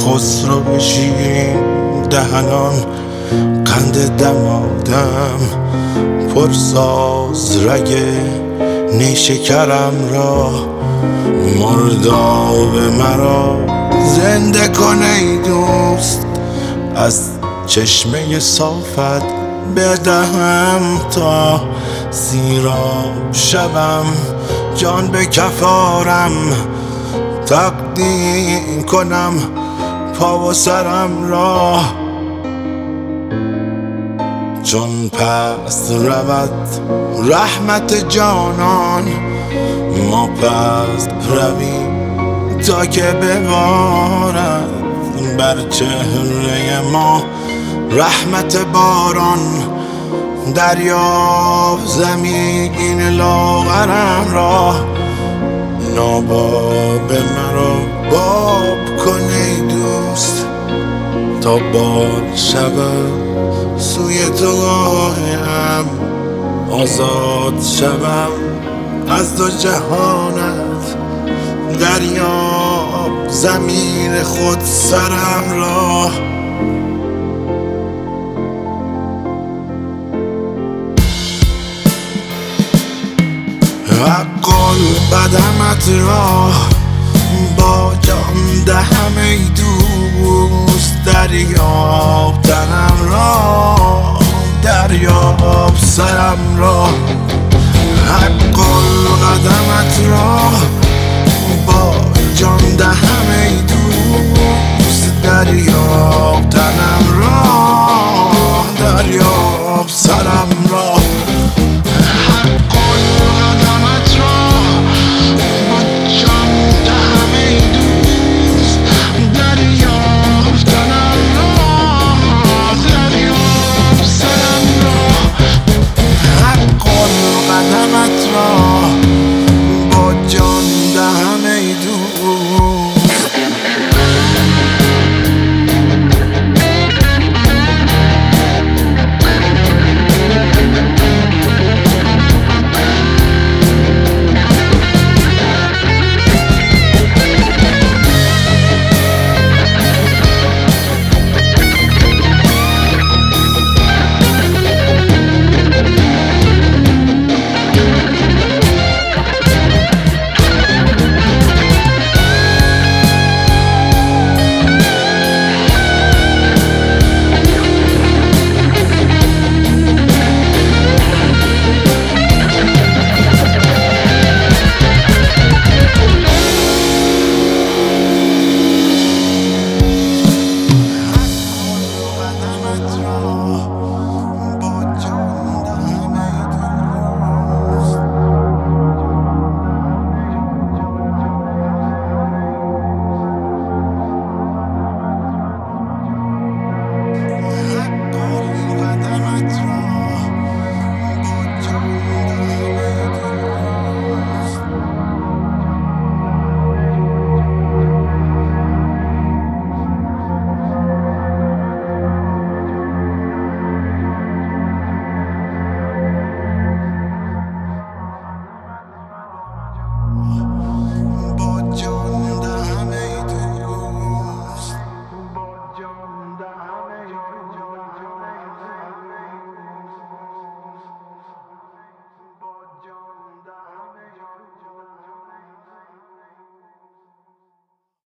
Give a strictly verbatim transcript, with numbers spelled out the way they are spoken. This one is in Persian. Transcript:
خسرو بشین دهنان قند دمادم پرساز رگ نیشکرم را مرداب مرا زنده کن ای دوست از چشمه صافت بدهم تا سیراب شوم جان به کفارم تقدیم کنم پا و سرم را چون پس رود رحمت جانان ما پس رویم تا که ببارد بر چهره ما رحمت باران دریاب زمین لاغرم را ناباب مرا باب کن ای دوست تا بال شود سوی تو گاهم آزاد شوم از دو جهانت دریاب زمین خود سرم را حق القدمت را با